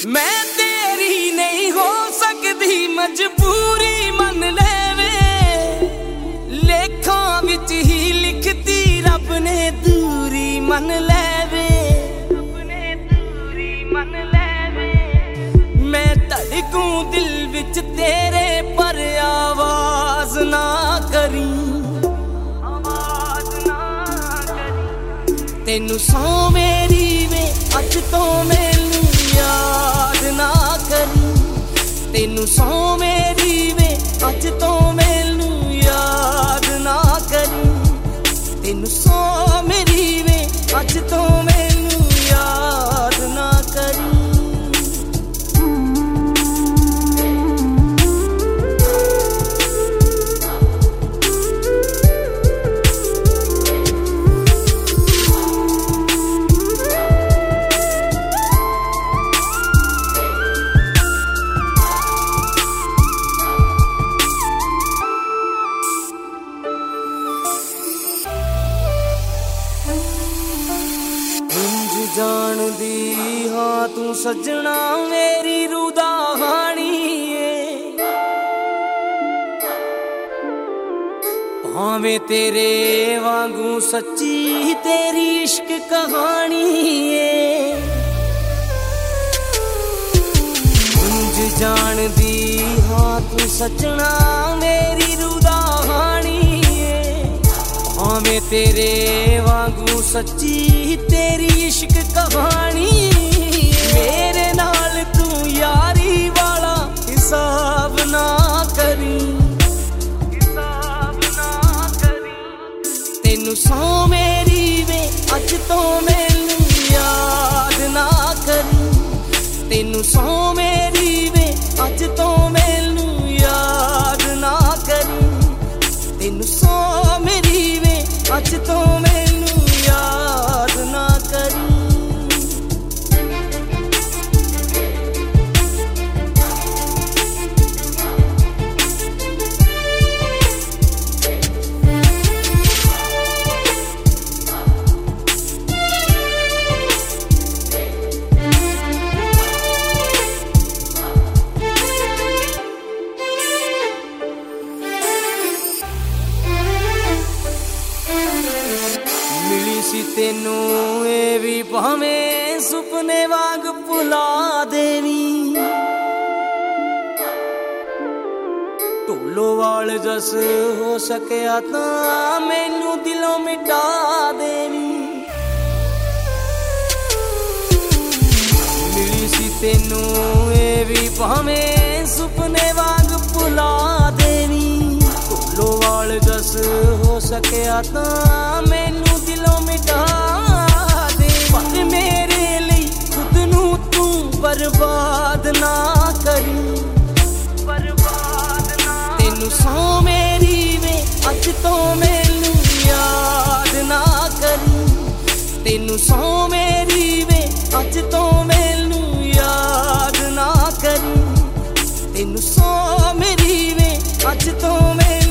मैं तेरी नहीं हो सकती मजबूरी मन ले वे लेखा विच ही लिखती रब ने दूरी मन ले वे मैं धड़कूं दिल विच तेरे पर आवाज ना करी तेनू सौ मेरी वे अज तो मैनू याद ना करी तेनू सौ मेरी वे अज तो मैनू याद ना करी तेनू सौ मेरी वे अज तो मैनू याद ना करी जान दी हाँ तू सजना मेरी रूह दा हानी भावें तेरे वांगू सच्ची तेरी इश्क कहानी उंज जान दी हाँ तू सजना मेरी रूह दा हानी भावें तेरे वांगू सच्ची तेरी इश्क कहानी मेरे नाल तू यारी वाला हिसाब ना करी तेनू सौ मेरी वे अज तो मैनू याद ना करी तेनू सौ मेरी वे अज तो मैनू याद ना करी तेनू सौ मेरी वे अज तो मैनू याद ना करी सी तेनू ए भी भावें सुपने वांग भुला देवी ढोलोवाल जस हो सकिया तां मैनू दिलों मिटा देवी मिली सी तेनू ए भी भावें सुपने वांग भुला देवी ढोलोवाल जस हो सकिया तां मैनू दिलों मिटा दे पर मेरे लिए खुद नू तू बर्बाद ना करी तेनू सौ मेरी वे अज तो मैनू याद ना करी तेनू सौ मेरी वे अज तो मैनू याद ना करी तेनू सौ मेरी वे अज तो मैनू